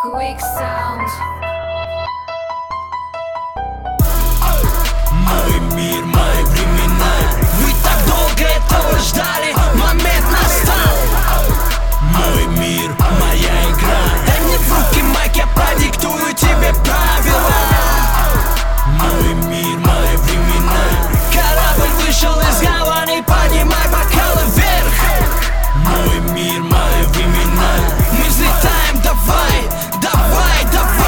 Quick Sound. Мой мир, мои времена. Вы так долго этого ждали, момент настал. Мой мир, моя игра. Дай мне в руки майк, я продиктую тебе правила. Мой мир, мои времена. Корабль вышел из гавани, поднимай бокалы вверх. Мой мир, мои времена. Мы взлетаем, давай, давай,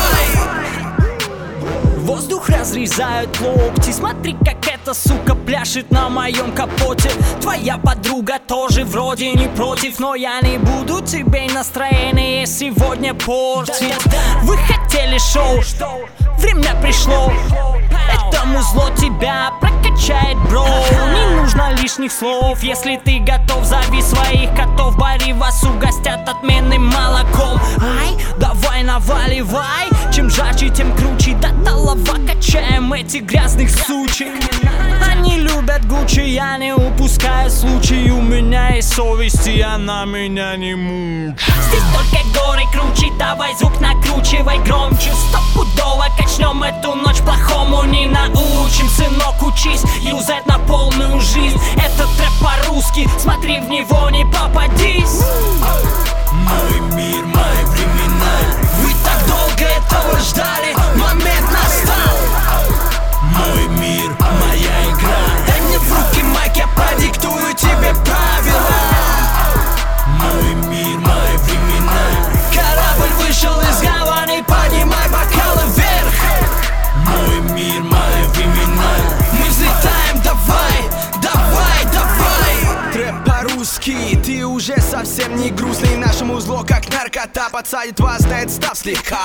давай. Воздух разрезают локти. Смотри, как эта сука пляшет на моем капоте. Твоя подруга тоже вроде не против, но я не буду тебе настроение сегодня портить. Вы хотели шоу, время пришло. Это музло тебя прокачает, бро. Не нужно лишних слов, если ты готов. Зови своих котов, Бари вас угостят отменным молоком. Ай, давай наваливай. Чем жарче, тем круче. До талова качаем этих грязных сучек. Они любят Гуччи, я не упускаю случай. У меня есть совесть, и она меня не мучит. Здесь только горы круче, давай звук накручивай громче. Стопудово качнем эту ночь, плохому не научим. Сынок, учись юзать на полную жизнь. Это трэп по-русски, смотри в него, не попадись. Мой мир, мои времена. Вы так долго этого ждали, момент настал. Мой мир, моя игра. Дай мне в руки майк, я продиктую тебе правила. Мой мир, мои времена. Корабль вышел из гавани, поднимай бокалы вверх. Мой мир, мои времена. Мы взлетаем, давай, давай, давай. Трэп по-русски, ты уже совсем не грустный. Нашему зло, как наркота, подсадит вас на этот став слегка.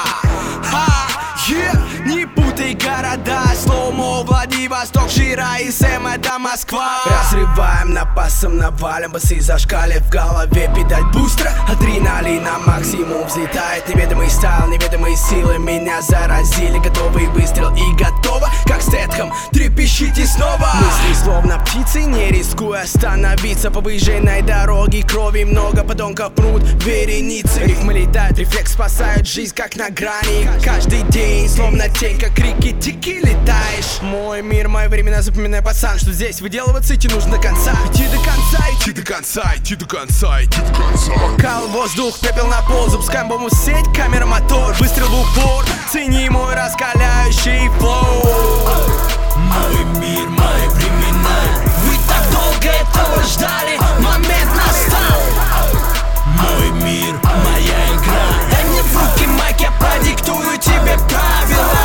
Не путай города, слоумо, Владивосток, Шира и Сэм, это Москва. Разрываем напасом, навалим, басы зашкали в голове, педаль бустера. Адреналин на максимум взлетает, неведомый стайл, неведомые силы меня заразили. Готовый выстрел и готово, как Стэтхэм, трепещите снова. Мысли словно птицы, не рискуя остановиться. По выезженной дороге крови много, подонков прут вереницы. Рифмы летают, рефлекс спасают жизнь, как на грани. Каждый день, словно тень, как рики-тики летаешь. Мой мир, мои времена, запоминай, пацан, что здесь выделываться идти нужно до конца. Идти до конца, идти до конца, идти до конца, идти до конца. Кал, воздух, пепел на пол, запускаем бомбу в сеть, камера, мотор, выстрел в упор. Цени мой раскаляющий флоу. Мой мир, мои времена. Вы так долго этого ждали, момент настал. Мой мир, моя игра. Дай мне в руки майк, я продиктую тебе правила.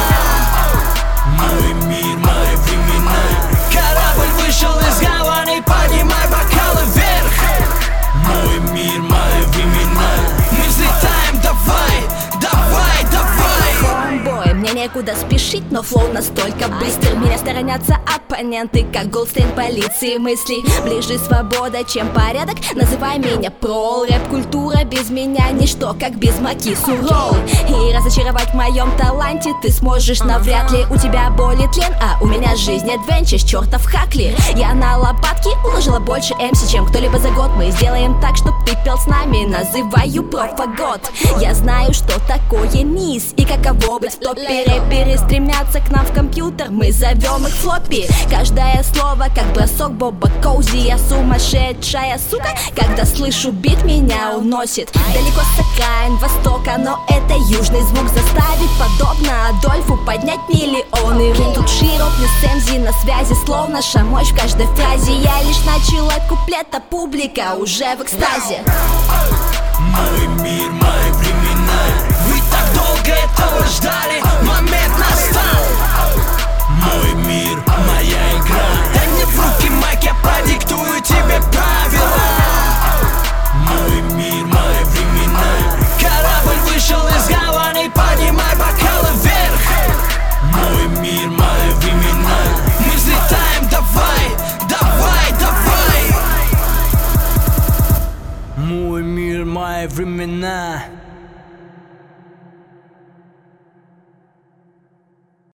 Мой мир, мои времена. Корабль вышел из гавани, поднимай бокалы вверх. Мой мир, мои времена. Мы взлетаем, давай, давай, давай. Homeboy, мне некуда спешить, но флоу настолько быстр. Меня сторонятся оппоненты, как Голдстейн полиции мыслей. Ближе свобода, чем порядок, называй меня прол. Рэп-культура без меня ничто, как без маки сурол. И разочаровать в моем таланте ты сможешь навряд ли. У тебя боли тлен, а у меня жизнь адвенчер, чертов Хакли. Я на лопатки уложила больше МС, чем кто-либо за год. Мы сделаем так, чтоб ты пел с нами, называю профагод. Я знаю, что такое низ и каково быть в топе. Рэперы стремятся к нам в компьютер, мы зовем их флоппи. Каждое слово, как бросок Боба Коузи. Я сумасшедшая сука, когда слышу бит, меня уносит далеко с окраин востока, но это южный звук заставит, подобно Адольфу, поднять миллионы. Рим тут широк, не Сэмзи на связи, словно шамощ в каждой фразе. Я лишь начала куплета, публика уже в экстазе. Мой мир, мои времена. Вы так долго этого ждали, момент настал. Мой мир, моя игра.